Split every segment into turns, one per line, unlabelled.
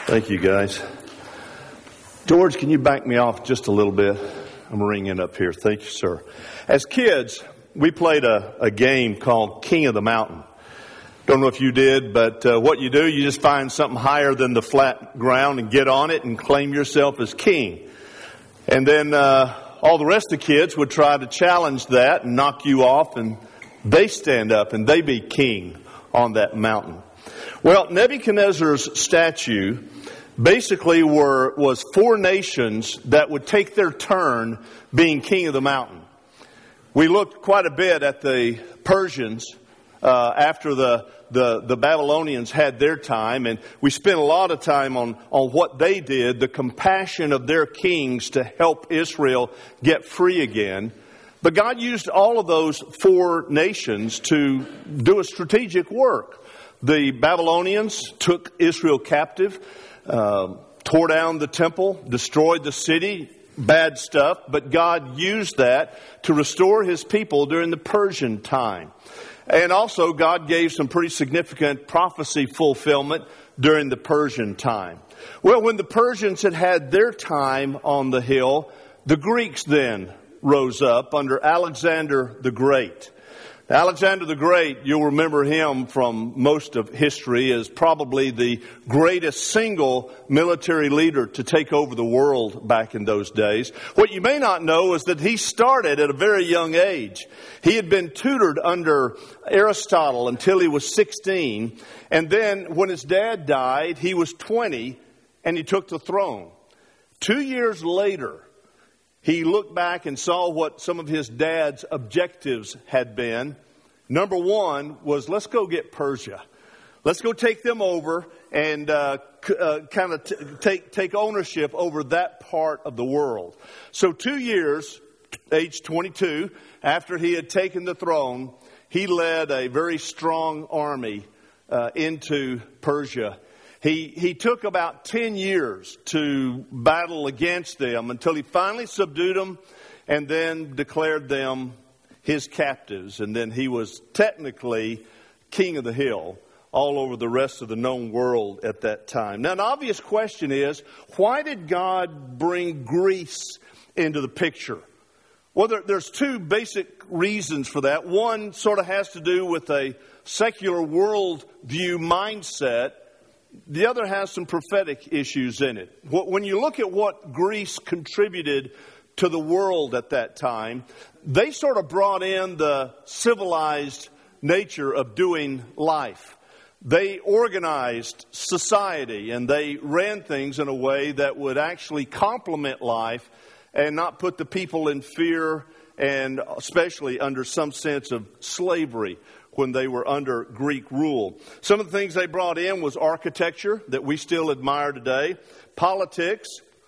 Thank you, guys. George, can you back me off just a little bit? I'm ringing up here. Thank you, sir. As kids, we played a game called King of the Mountain. Don't know if you did, but what you do, you just find something higher than the flat ground and get on it and claim yourself as king. And then all the rest of the kids would try to challenge that and knock you off, and they stand up and they be king on that mountain. Well, Nebuchadnezzar's statue basically was four nations that would take their turn being king of the mountain. We looked quite a bit at the Persians after the Babylonians had their time, and we spent a lot of time on what they did, the compassion of their kings to help Israel get free again. But God used all of those four nations to do a strategic work. The Babylonians took Israel captive, tore down the temple, destroyed the city, bad stuff, but God used that to restore His people during the Persian time. And also God gave some pretty significant prophecy fulfillment during the Persian time. Well, when the Persians had their time on the hill, the Greeks then rose up under Alexander the Great. Alexander the Great, you'll remember him from most of history, as probably the greatest single military leader to take over the world back in those days. What you may not know is that he started at a very young age. He had been tutored under Aristotle until he was 16, and then when his dad died, he was 20, and he took the throne. 2 years later, he looked back and saw what some of his dad's objectives had been. Number one was, let's go get Persia. Let's go take them over and kind of take ownership over that part of the world. So 2 years, age 22, after he had taken the throne, he led a very strong army into Persia. He took about 10 years to battle against them until he finally subdued them and then declared them his captives. And then he was technically king of the hill all over the rest of the known world at that time. Now, an obvious question is, why did God bring Greece into the picture? Well, there's two basic reasons for that. One sort of has to do with a secular worldview mindset. The other has some prophetic issues in it. When you look at what Greece contributed to the world at that time, they sort of brought in the civilized nature of doing life. They organized society and they ran things in a way that would actually complement life and not put the people in fear and especially under some sense of slavery when they were under Greek rule. Some of the things they brought in was architecture that we still admire today, politics,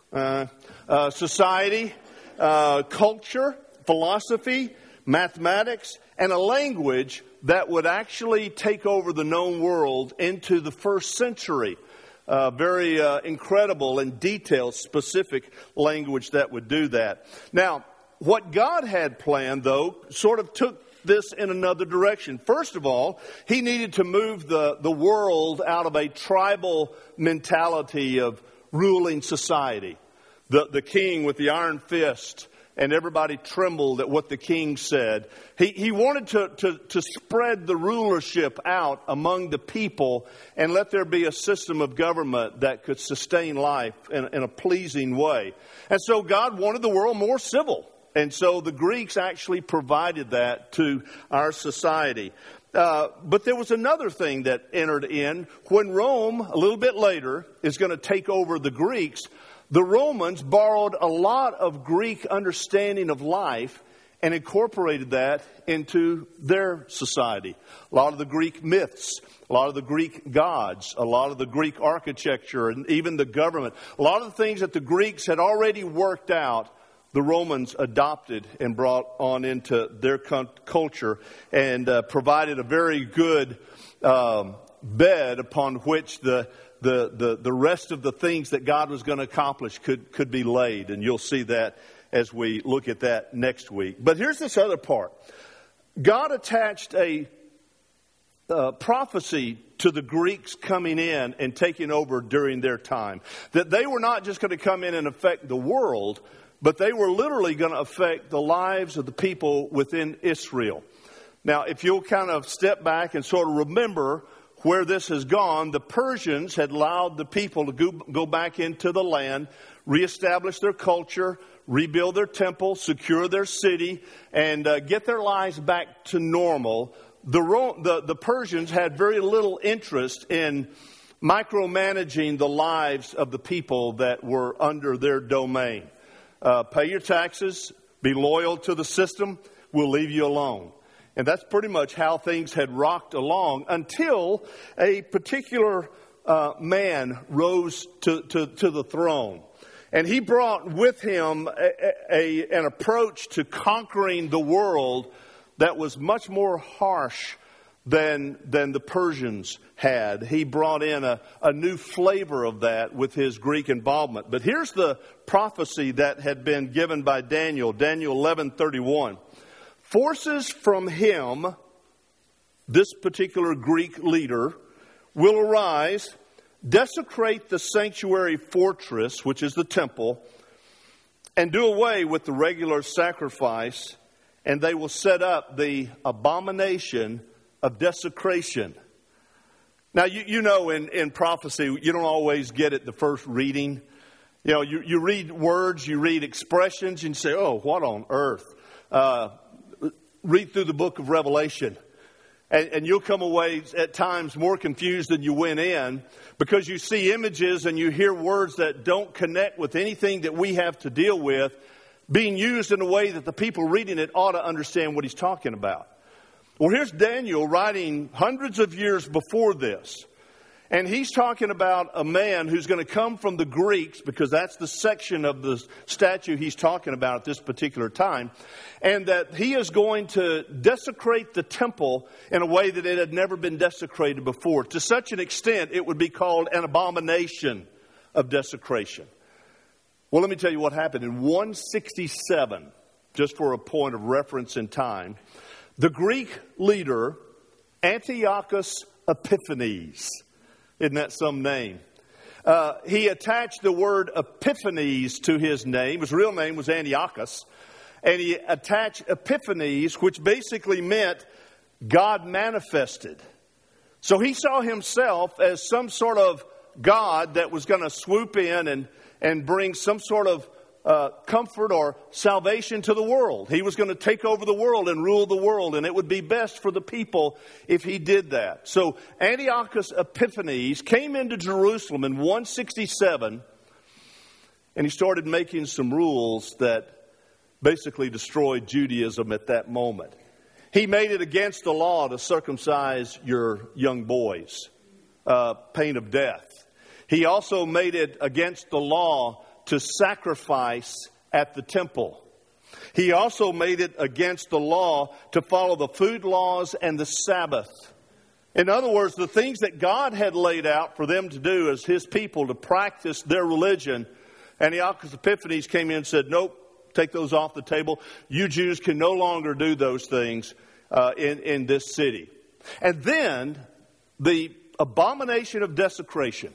society, culture, philosophy, mathematics, and a language that would actually take over the known world into the first century. Very incredible and detailed, specific language that would do that. Now, what God had planned, though, sort of took this in another direction. First of all, He needed to move the world out of a tribal mentality of ruling society. The king with the iron fist, and everybody trembled at what the king said. He wanted to spread the rulership out among the people and let there be a system of government that could sustain life in a pleasing way. And so God wanted the world more civil. And so the Greeks actually provided that to our society. But there was another thing that entered in. When Rome, a little bit later, is going to take over the Greeks, the Romans borrowed a lot of Greek understanding of life and incorporated that into their society. A lot of the Greek myths, a lot of the Greek gods, a lot of the Greek architecture, and even the government. A lot of the things that the Greeks had already worked out, the Romans adopted and brought on into their culture and provided a very good bed upon which the rest of the things that God was going to accomplish could be laid. And you'll see that as we look at that next week. But here's this other part. God attached a prophecy to the Greeks coming in and taking over during their time. That they were not just going to come in and affect the world, but they were literally going to affect the lives of the people within Israel. Now, if you'll kind of step back and sort of remember where this has gone, the Persians had allowed the people to go back into the land, reestablish their culture, rebuild their temple, secure their city, and get their lives back to normal. The Persians had very little interest in micromanaging the lives of the people that were under their domain. Pay your taxes, be loyal to the system, we'll leave you alone. And that's pretty much how things had rocked along until a particular man rose to the throne. And he brought with him an approach to conquering the world that was much more harsh than the Persians had. He brought in a new flavor of that with his Greek involvement. But here's the prophecy that had been given by Daniel 11:31. Forces from him, this particular Greek leader, will arise, desecrate the sanctuary fortress, which is the temple, and do away with the regular sacrifice, and they will set up the abomination of desecration. Now, you know in prophecy, you don't always get it the first reading. You know, you read words, you read expressions, and you say, oh, what on earth? Read through the book of Revelation. And you'll come away at times more confused than you went in because you see images and you hear words that don't connect with anything that we have to deal with being used in a way that the people reading it ought to understand what he's talking about. Well, here's Daniel writing hundreds of years before this. And he's talking about a man who's going to come from the Greeks, because that's the section of the statue he's talking about at this particular time. And that he is going to desecrate the temple in a way that it had never been desecrated before. To such an extent, it would be called an abomination of desecration. Well, let me tell you what happened. In 167, just for a point of reference in time, the Greek leader, Antiochus Epiphanes, isn't that some name? He attached the word Epiphanes to his name. His real name was Antiochus. And he attached Epiphanes, which basically meant God manifested. So he saw himself as some sort of God that was going to swoop in and bring some sort of comfort or salvation to the world. He was going to take over the world and rule the world, and it would be best for the people if he did that. So Antiochus Epiphanes came into Jerusalem in 167, and he started making some rules that basically destroyed Judaism at that moment. He made it against the law to circumcise your young boys, pain of death. He also made it against the law to sacrifice at the temple. He also made it against the law to follow the food laws and the Sabbath. In other words, the things that God had laid out for them to do as his people to practice their religion, Antiochus Epiphanes came in and said, nope, take those off the table. You Jews can no longer do those things in this city. And then the abomination of desecration.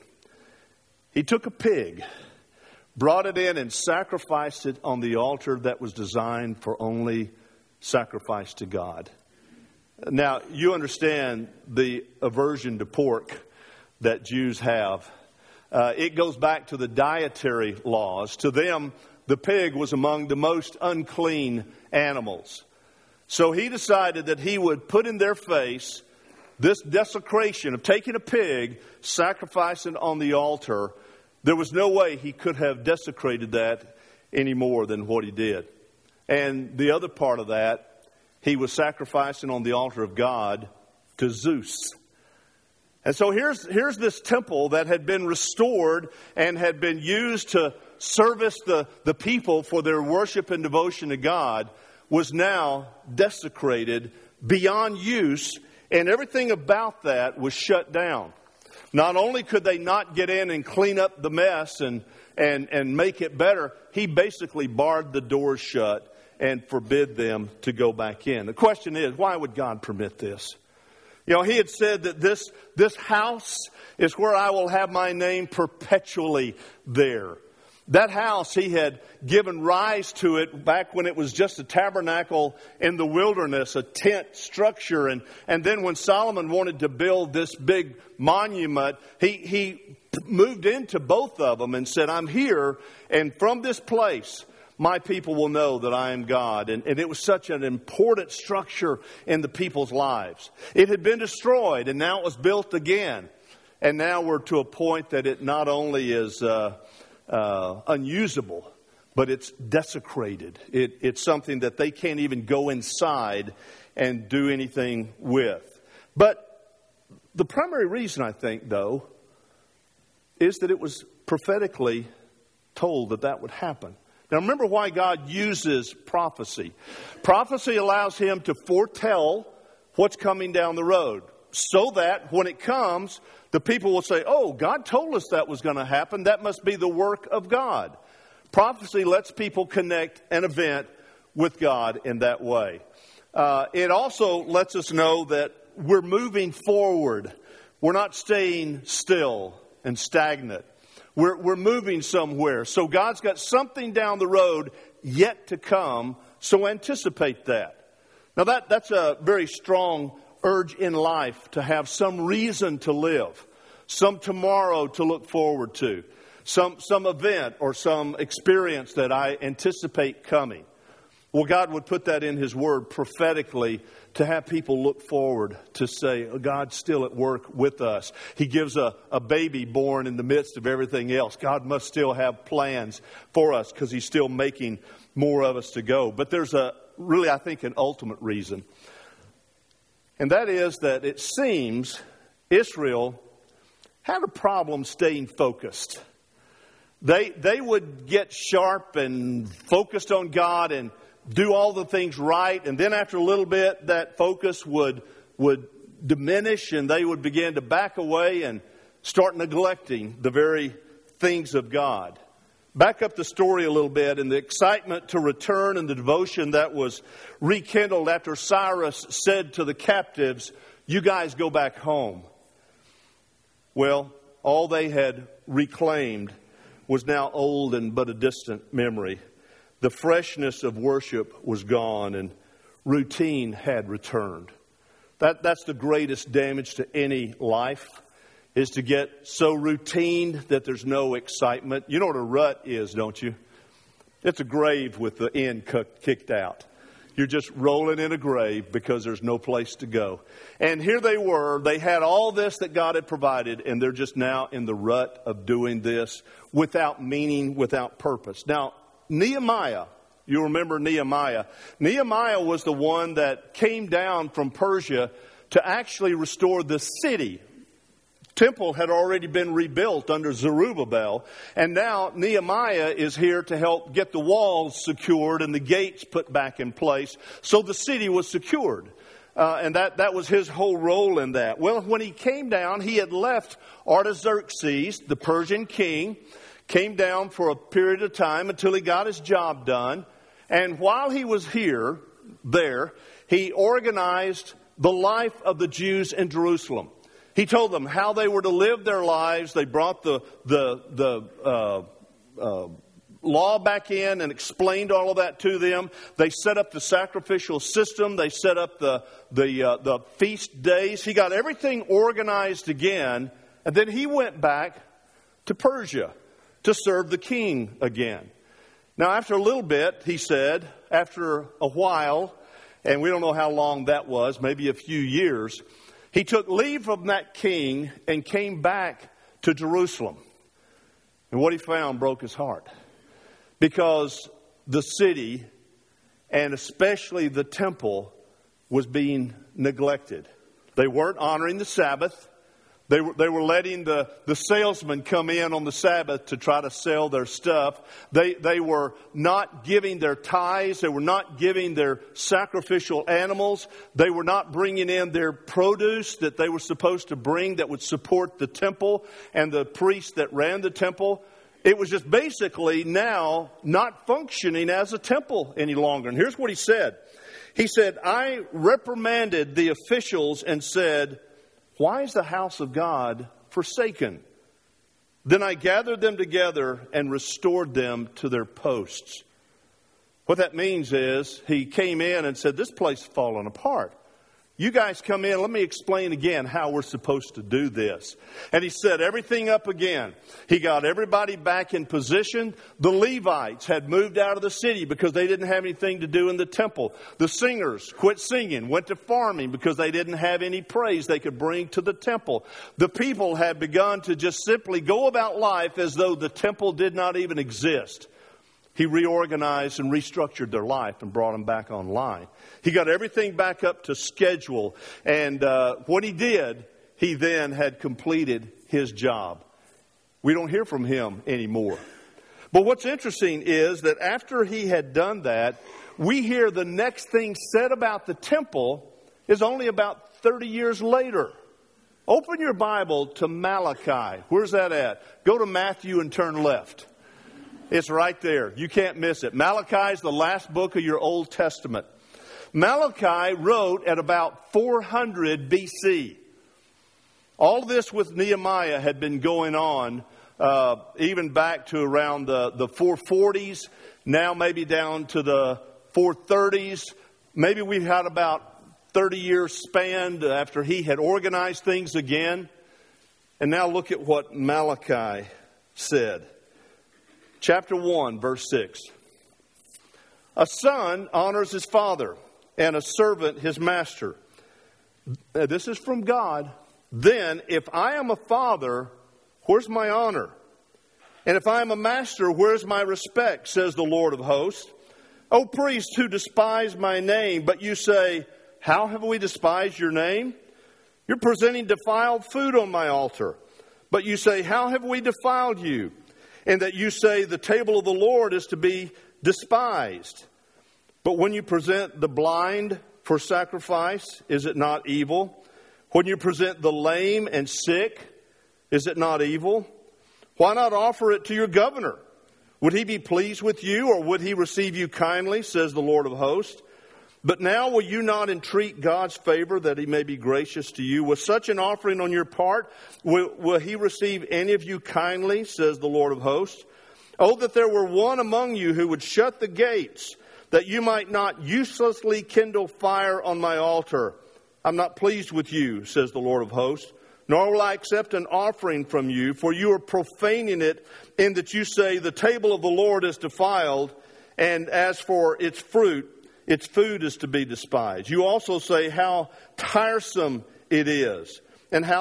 He took a pig, brought it in and sacrificed it on the altar that was designed for only sacrifice to God. Now, you understand the aversion to pork that Jews have. It goes back to the dietary laws. To them, the pig was among the most unclean animals. So he decided that he would put in their face this desecration of taking a pig, sacrificing it on the altar. There was no way he could have desecrated that any more than what he did. And the other part of that, he was sacrificing on the altar of God to Zeus. And so here's this temple that had been restored and had been used to service the people for their worship and devotion to God, was now desecrated beyond use, and everything about that was shut down. Not only could they not get in and clean up the mess and make it better, he basically barred the doors shut and forbid them to go back in. The question is, why would God permit this? You know, he had said that this house is where I will have my name perpetually there. That house, he had given rise to it back when it was just a tabernacle in the wilderness, a tent structure. And then when Solomon wanted to build this big monument, he moved into both of them and said, I'm here, and from this place, my people will know that I am God. And it was such an important structure in the people's lives. It had been destroyed, and now it was built again. And now we're to a point that it not only is unusable, but it's desecrated. It's something that they can't even go inside and do anything with. But the primary reason, I think, though, is that it was prophetically told that that would happen. Now, remember why God uses prophecy. Prophecy allows him to foretell what's coming down the road, so that when it comes, the people will say, oh, God told us that was going to happen. That must be the work of God. Prophecy lets people connect an event with God in that way. It also lets us know that we're moving forward. We're not staying still and stagnant. We're moving somewhere. So God's got something down the road yet to come, so anticipate that. Now that's a very strong urge in life, to have some reason to live, some tomorrow to look forward to, some event or some experience that I anticipate coming. Well, God would put that in His Word prophetically to have people look forward, to say, oh, God's still at work with us. He gives a baby born in the midst of everything else. God must still have plans for us because He's still making more of us to go. But there's really, I think, an ultimate reason. And that is that it seems Israel had a problem staying focused. They would get sharp and focused on God and do all the things right. And then after a little bit, that focus would diminish, and they would begin to back away and start neglecting the very things of God. Back up the story a little bit, and the excitement to return and the devotion that was rekindled after Cyrus said to the captives, you guys go back home. Well, all they had reclaimed was now old and but a distant memory. The freshness of worship was gone, and routine had returned. That's the greatest damage to any life, is to get so routine that there's no excitement. You know what a rut is, don't you? It's a grave with the end kicked out. You're just rolling in a grave because there's no place to go. And here they were. They had all this that God had provided, and they're just now in the rut of doing this without meaning, without purpose. Now, Nehemiah, you remember Nehemiah. Nehemiah was the one that came down from Persia to actually restore the city. Temple had already been rebuilt under Zerubbabel, and now Nehemiah is here to help get the walls secured and the gates put back in place, so the city was secured. And that was his whole role in that. Well, when he came down, he had left Artaxerxes, the Persian king, came down for a period of time until he got his job done. And while he was there, he organized the life of the Jews in Jerusalem. He told them how they were to live their lives. They brought the law back in and explained all of that to them. They set up the sacrificial system. They set up the feast days. He got everything organized again. And then he went back to Persia to serve the king again. Now, after a little bit, he said, after a while, and we don't know how long that was, maybe a few years, he took leave from that king and came back to Jerusalem. And what he found broke his heart. Because the city, and especially the temple, was being neglected. They weren't honoring the Sabbath. They were letting the salesmen come in on the Sabbath to try to sell their stuff. They were not giving their tithes. They were not giving their sacrificial animals. They were not bringing in their produce that they were supposed to bring that would support the temple and the priests that ran the temple. It was just basically now not functioning as a temple any longer. And here's what he said. He said, I reprimanded the officials and said, why is the house of God forsaken? Then I gathered them together and restored them to their posts. What that means is he came in and said, this place is falling apart. You guys come in, let me explain again how we're supposed to do this. And he set everything up again. He got everybody back in position. The Levites had moved out of the city because they didn't have anything to do in the temple. The singers quit singing, went to farming because they didn't have any praise they could bring to the temple. The people had begun to just simply go about life as though the temple did not even exist. He reorganized and restructured their life and brought them back online. He got everything back up to schedule. And what he did, he then had completed his job. We don't hear from him anymore. But what's interesting is that after he had done that, we hear the next thing said about the temple is only about 30 years later. Open your Bible to Malachi. Where's that at? Go to Matthew and turn left. It's right there. You can't miss it. Malachi is the last book of your Old Testament. Malachi wrote at about 400 BC. All this with Nehemiah had been going on even back to around the 440s, now maybe down to the 430s. Maybe we've had about 30 years span after he had organized things again. And now look at what Malachi said. Chapter 1, verse 6. A son honors his father, and a servant his master. This is from God. Then, if I am a father, where's my honor? And if I am a master, where's my respect, says the Lord of hosts. O priests who despise my name, but you say, how have we despised your name? You're presenting defiled food on my altar. But you say, how have we defiled you? And that you say the table of the Lord is to be despised. But when you present the blind for sacrifice, is it not evil? When you present the lame and sick, is it not evil? Why not offer it to your governor? Would he be pleased with you, or would he receive you kindly, says the Lord of hosts? But now will you not entreat God's favor that he may be gracious to you? With such an offering on your part, will he receive any of you kindly, says the Lord of hosts? Oh, that there were one among you who would shut the gates, that you might not uselessly kindle fire on my altar. I'm not pleased with you, says the Lord of hosts, nor will I accept an offering from you, for you are profaning it in that you say the table of the Lord is defiled, and as for its fruit, its food is to be despised. You also say how tiresome it is, and how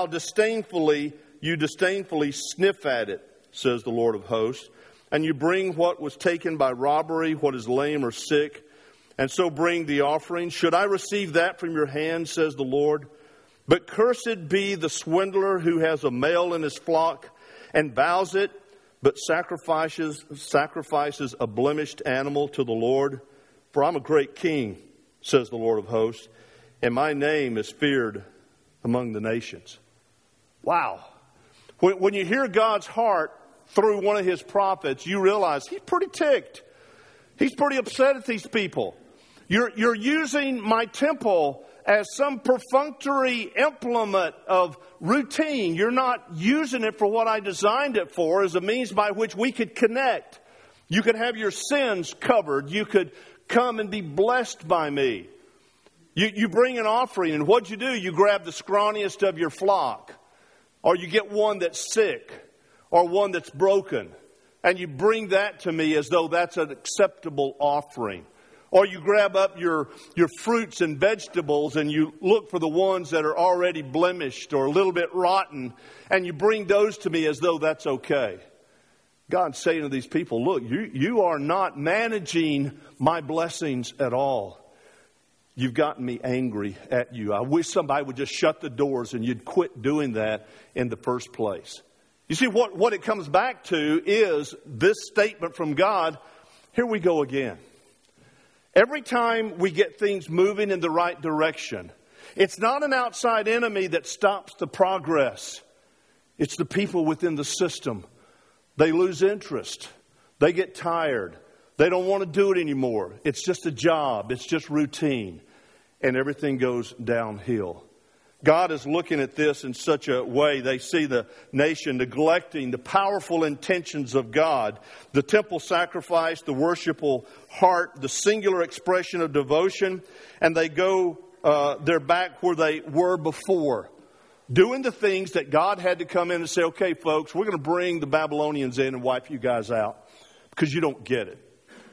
you disdainfully sniff at it, says the Lord of hosts. And you bring what was taken by robbery, what is lame or sick, and so bring the offering. Should I receive that from your hand, says the Lord? But cursed be the swindler who has a male in his flock and vows it, but sacrifices a blemished animal to the Lord. For I'm a great king, says the Lord of hosts, and my name is feared among the nations. Wow. When you hear God's heart through one of his prophets, you realize he's pretty ticked. He's pretty upset at these people. You're using my temple as some perfunctory implement of routine. You're not using it for what I designed it for, as a means by which we could connect. You could have your sins covered. You could come and be blessed by me. You bring an offering, and what'd you do? You grab the scrawniest of your flock, or you get one that's sick, or one that's broken, and you bring that to me as though that's an acceptable offering. Or you grab up your fruits and vegetables and you look for the ones that are already blemished or a little bit rotten, and you bring those to me as though that's okay. God's saying to these people, look, you are not managing my blessings at all. You've gotten me angry at you. I wish somebody would just shut the doors and you'd quit doing that in the first place. You see, what it comes back to is this statement from God. Here we go again. Every time we get things moving in the right direction, it's not an outside enemy that stops the progress. It's the people within the system. They lose interest. They get tired. They don't want to do it anymore. It's just a job. It's just routine. And everything goes downhill. God is looking at this in such a way. They see the nation neglecting the powerful intentions of God. The temple sacrifice, the worshipful heart, the singular expression of devotion. And they go, they're back where they were before. Doing the things that God had to come in and say, okay, folks, we're going to bring the Babylonians in and wipe you guys out because you don't get it.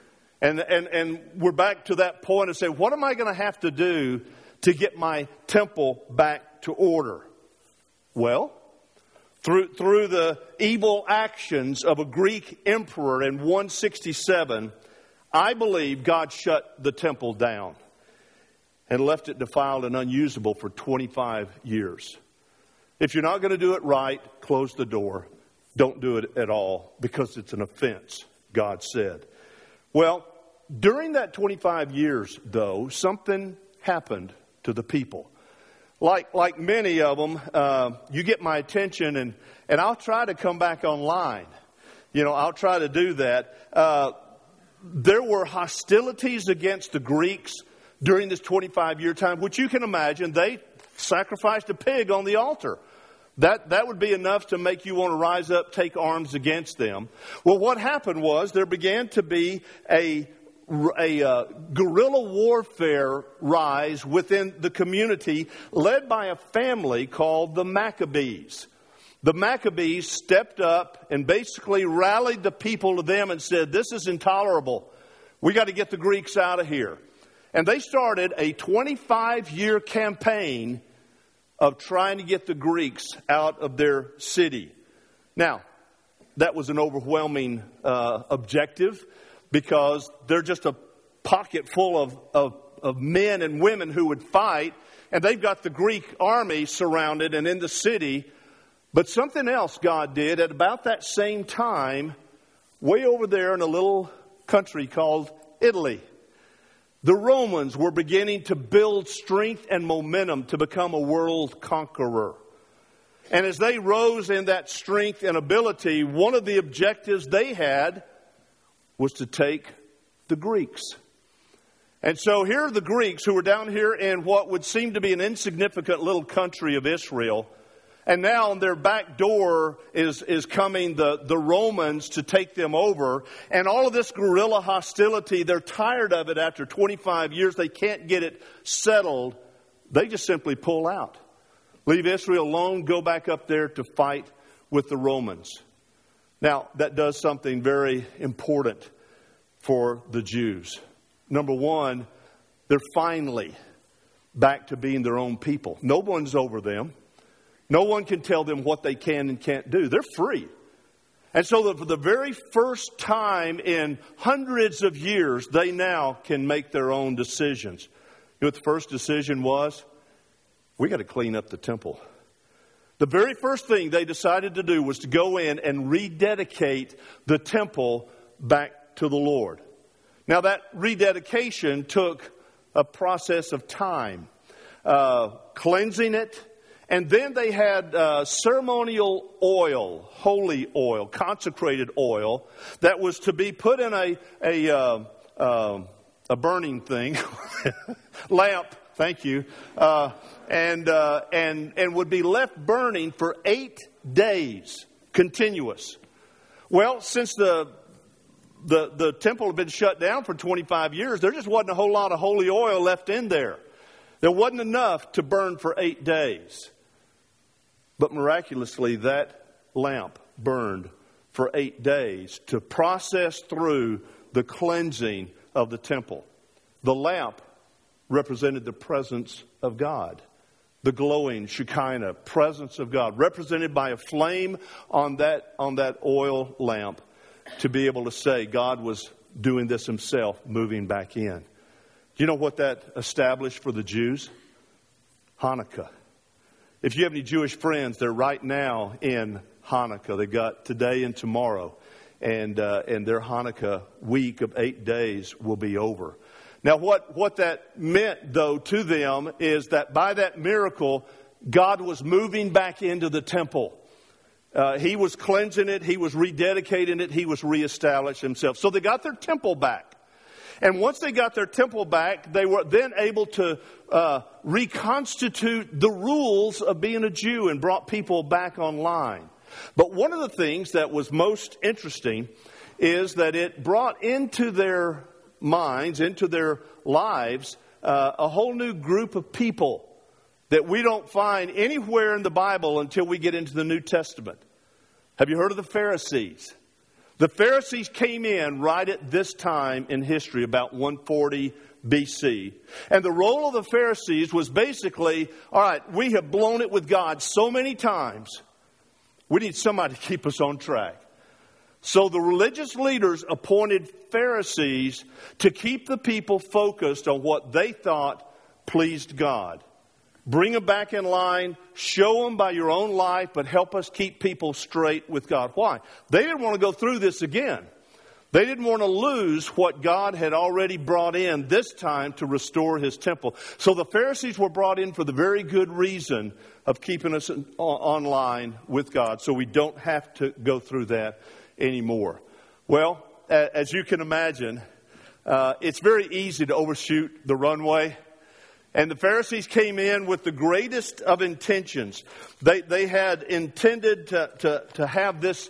And we're back to that point and say, what am I going to have to do to get my temple back to order? Well, through the evil actions of a Greek emperor in 167, I believe God shut the temple down and left it defiled and unusable for 25 years. If you're not going to do it right, close the door. Don't do it at all because it's an offense, God said. Well, during that 25 years, though, something happened to the people. Like many of them, you get my attention and I'll try to come back online. I'll try to do that. There were hostilities against the Greeks during this 25-year time, which you can imagine. They sacrificed a pig on the altar. That would be enough to make you want to rise up, take arms against them. Well, what happened was there began to be a guerrilla warfare rise within the community led by a family called the Maccabees. The Maccabees stepped up and basically rallied the people to them and said, this is intolerable. We got to get the Greeks out of here. And they started a 25-year campaign of trying to get the Greeks out of their city. Now, that was an overwhelming objective because they're just a pocket full of men and women who would fight, and they've got the Greek army surrounded and in the city. But something else God did at about that same time, way over there in a little country called Italy. The Romans were beginning to build strength and momentum to become a world conqueror. And as they rose in that strength and ability, one of the objectives they had was to take the Greeks. And so here are the Greeks who were down here in what would seem to be an insignificant little country of Israel. And now on their back door is coming the Romans to take them over. And all of this guerrilla hostility, they're tired of it after 25 years. They can't get it settled. They just simply pull out. Leave Israel alone, go back up there to fight with the Romans. Now, that does something very important for the Jews. Number one, they're finally back to being their own people. No one's over them. No one can tell them what they can and can't do. They're free. And so for the very first time in hundreds of years, they now can make their own decisions. You know what the first decision was? We got to clean up the temple. The very first thing they decided to do was to go in and rededicate the temple back to the Lord. Now that rededication took a process of time, cleansing it. And then they had ceremonial oil, holy oil, consecrated oil that was to be put in a burning thing, lamp. Thank you, and would be left burning for 8 days, continuous. Well, since the temple had been shut down for 25 years, there just wasn't a whole lot of holy oil left in there. There wasn't enough to burn for 8 days. But miraculously, that lamp burned for 8 days to process through the cleansing of the temple. The lamp represented the presence of God. The glowing Shekinah presence of God, represented by a flame on that oil lamp, to be able to say God was doing this himself, moving back in. Do you know what that established for the Jews? Hanukkah. If you have any Jewish friends, they're right now in Hanukkah. They got today and tomorrow. And their Hanukkah week of 8 days will be over. Now what that meant, though, to them is that by that miracle, God was moving back into the temple. He was cleansing it. He was rededicating it. He was reestablishing himself. So they got their temple back. And once they got their temple back, they were then able to reconstitute the rules of being a Jew and brought people back online. But one of the things that was most interesting is that it brought into their minds, into their lives, a whole new group of people that we don't find anywhere in the Bible until we get into the New Testament. Have you heard of the Pharisees? The Pharisees came in right at this time in history, about 140 BC. And the role of the Pharisees was basically, all right, we have blown it with God so many times. We need somebody to keep us on track. So the religious leaders appointed Pharisees to keep the people focused on what they thought pleased God. Bring them back in line, show them by your own life, but help us keep people straight with God. Why? They didn't want to go through this again. They didn't want to lose what God had already brought in this time to restore his temple. So the Pharisees were brought in for the very good reason of keeping us online with God, so we don't have to go through that anymore. Well, as you can imagine, it's very easy to overshoot the runway. And the Pharisees came in with the greatest of intentions. They had intended to have this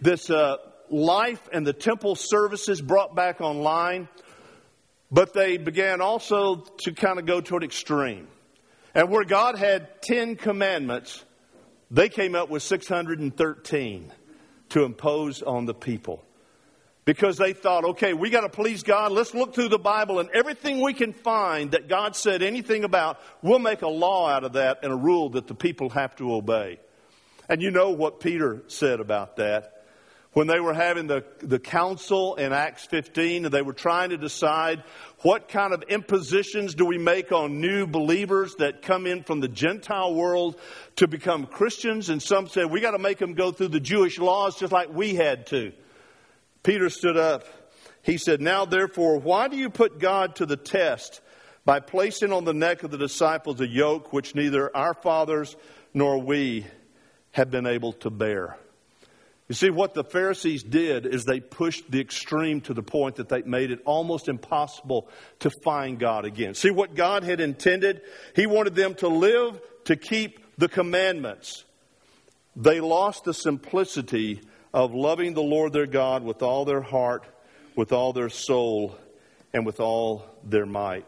life and the temple services brought back online. But they began also to kind of go to an extreme. And where God had 10 commandments, they came up with 613 to impose on the people. Because they thought, okay, we got to please God. Let's look through the Bible, and everything we can find that God said anything about, we'll make a law out of that and a rule that the people have to obey. And you know what Peter said about that. When they were having the council in Acts 15, and they were trying to decide what kind of impositions do we make on new believers that come in from the Gentile world to become Christians. And some said, we got to make them go through the Jewish laws just like we had to. Peter stood up. He said, now therefore, why do you put God to the test by placing on the neck of the disciples a yoke which neither our fathers nor we have been able to bear? You see, what the Pharisees did is they pushed the extreme to the point that they made it almost impossible to find God again. See, what God had intended, he wanted them to live to keep the commandments. They lost the simplicity of loving the Lord their God with all their heart, with all their soul, and with all their might.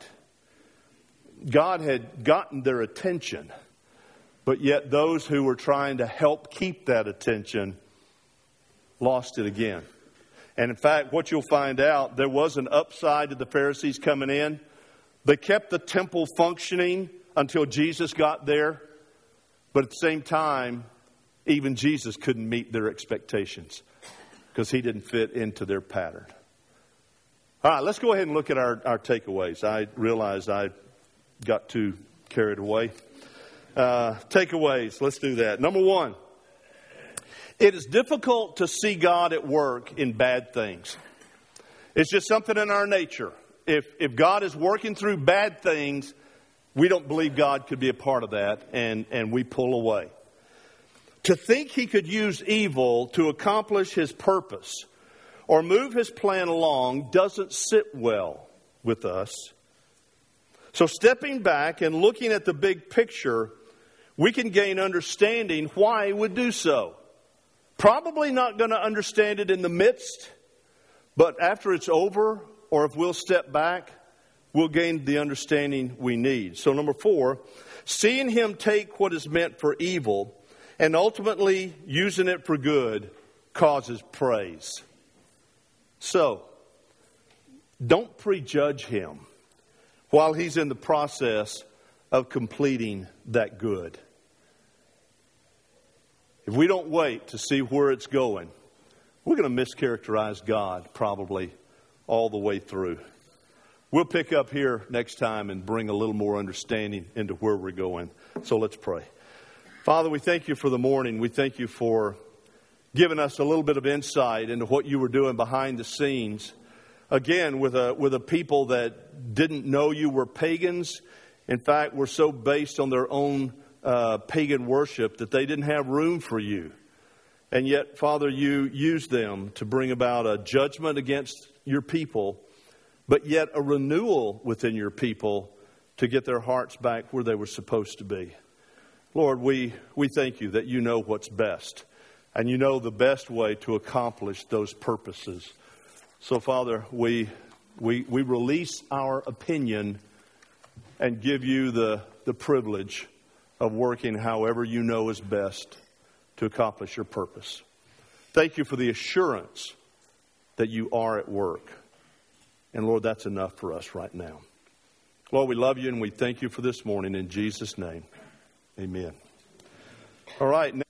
God had gotten their attention, but yet those who were trying to help keep that attention lost it again. And in fact, what you'll find out, there was an upside to the Pharisees coming in. They kept the temple functioning until Jesus got there, but at the same time, even Jesus couldn't meet their expectations because he didn't fit into their pattern. All right, let's go ahead and look at our takeaways. I realized I got too carried away. Takeaways, let's do that. Number one, it is difficult to see God at work in bad things. It's just something in our nature. If God is working through bad things, we don't believe God could be a part of that, and we pull away. To think he could use evil to accomplish his purpose or move his plan along doesn't sit well with us. So stepping back and looking at the big picture, we can gain understanding why he would do so. Probably not going to understand it in the midst, but after it's over, or if we'll step back, we'll gain the understanding we need. So number 4, seeing him take what is meant for evil and ultimately using it for good causes praise. So, don't prejudge him while he's in the process of completing that good. If we don't wait to see where it's going, we're going to mischaracterize God probably all the way through. We'll pick up here next time and bring a little more understanding into where we're going. So let's pray. Father, we thank you for the morning. We thank you for giving us a little bit of insight into what you were doing behind the scenes. Again, with a people that didn't know you were pagans. In fact, were so based on their own pagan worship that they didn't have room for you. And yet, Father, you use them to bring about a judgment against your people, but yet a renewal within your people to get their hearts back where they were supposed to be. Lord, we thank you that you know what's best, and you know the best way to accomplish those purposes. So, Father, we release our opinion and give you the privilege of working however you know is best to accomplish your purpose. Thank you for the assurance that you are at work. And Lord, that's enough for us right now. Lord, we love you and we thank you for this morning in Jesus' name. Amen. All right.